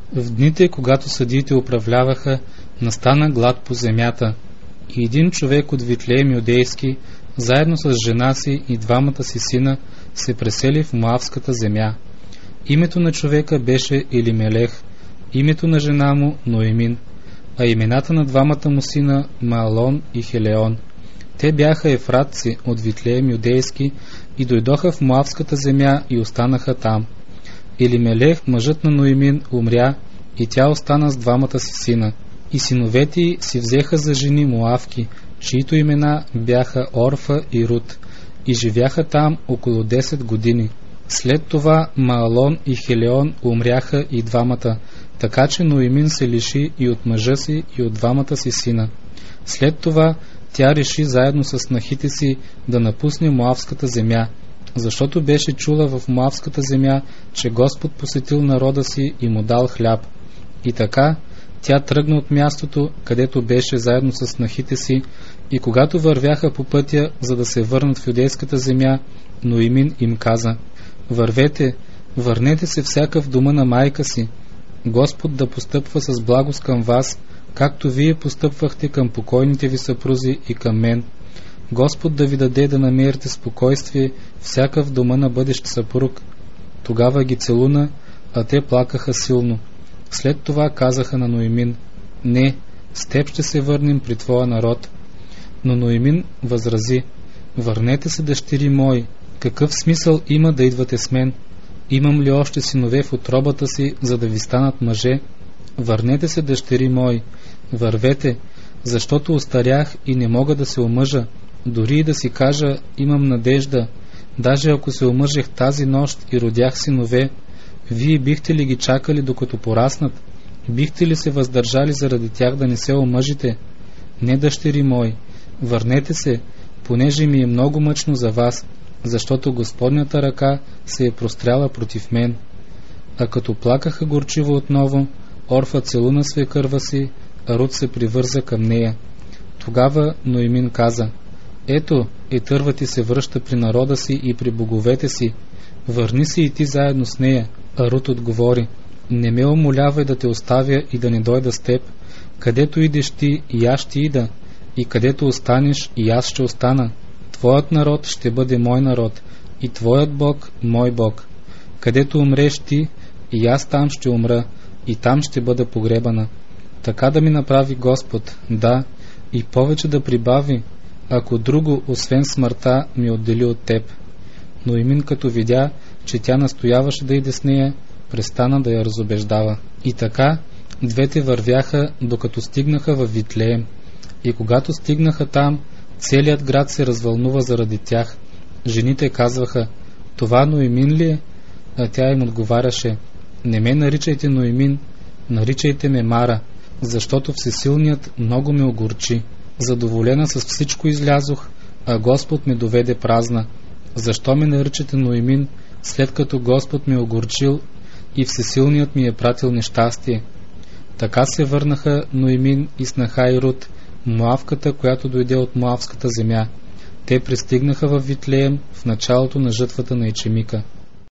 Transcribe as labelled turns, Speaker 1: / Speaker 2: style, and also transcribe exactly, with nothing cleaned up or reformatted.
Speaker 1: В дните, когато съдиите управляваха, настана глад по земята, и един човек от Витлеем юдейски, заедно с жена си и двамата си сина, се пресели в Моавската земя. Името на човека беше Елимелех, името на жена му Ноемин, а имената на двамата му сина Маалон и Хелеон. Те бяха ефратци от Витлеем юдейски и дойдоха в Моавската земя и останаха там. Елимелех, мъжът на Ноемин, умря и тя остана с двамата си сина. И синовете й си взеха за жени Моавки, чието имена бяха Орфа и Рут, и живяха там около десет години. След това Маалон и Хелеон умряха и двамата, така че Ноемин се лиши и от мъжа си и от двамата си сина. След това тя реши заедно с снахите си да напусне Моавската земя, защото беше чула в Моавската земя, че Господ посетил народа си и му дал хляб. И така тя тръгна от мястото, където беше заедно с снахите си, и когато вървяха по пътя, за да се върнат в юдейската земя, Ноемин им каза: вървете, върнете се всяка в дома на майка си. Господ да постъпва с благост към вас, както вие постъпвахте към покойните ви съпрузи и към мен. Господ да ви даде да намерите спокойствие всяка в дома на бъдещ съпруг. Тогава ги целуна, а те плакаха силно. След това казаха на Ноемин: не, с теб ще се върнем при твоя народ. Но Ноемин възрази: върнете се, дъщери мои, какъв смисъл има да идвате с мен? Имам ли още синове в утробата си, за да ви станат мъже? Върнете се, дъщери мои, вървете, защото остарях и не мога да се омъжа, дори и да си кажа: имам надежда. Даже ако се омъжех тази нощ и родях синове, вие бихте ли ги чакали докато пораснат? Бихте ли се въздържали заради тях да не се омъжите? Не, дъщери мои, върнете се, понеже ми е много мъчно за вас, защото Господнята ръка се е простряла против мен. А като плакаха горчиво отново, Орфа целуна свекърва си, а Рут се привърза към нея. Тогава Ноемин каза: ето, Етърва ти се връща при народа си и при боговете си, върни се и ти заедно с нея. А Рут отговори: не ме умолявай да те оставя и да не дойда с теб. Където идеш ти, и аз ще ида, и където останеш, и аз ще остана. Твоят народ ще бъде мой народ, и твоят Бог мой Бог. Където умреш ти, и аз там ще умра, и там ще бъда погребана. Така да ми направи Господ, да, и повече да прибави, ако друго, освен смъртта, ми отдели от теб. Ноемин, като видя, че тя настояваше да иде с нея, престана да я разубеждава. И така двете вървяха, докато стигнаха във Витлеем. И когато стигнаха там, целият град се развълнува заради тях. Жените казваха: това Ноемин ли е? А тя им отговаряше: не ме наричайте Ноемин, наричайте ме Мара, защото Всесилният много ме огорчи. Задоволена с всичко излязох, а Господ ме доведе празна. Защо ме наричате Ноемин, след като Господ ме огорчил и Всесилният ми е пратил нещастие? Така се върнаха Ноемин и снаха и Рут, Моавката, която дойде от Моавската земя. Те пристигнаха във Витлеем в началото на жътвата на ечемика.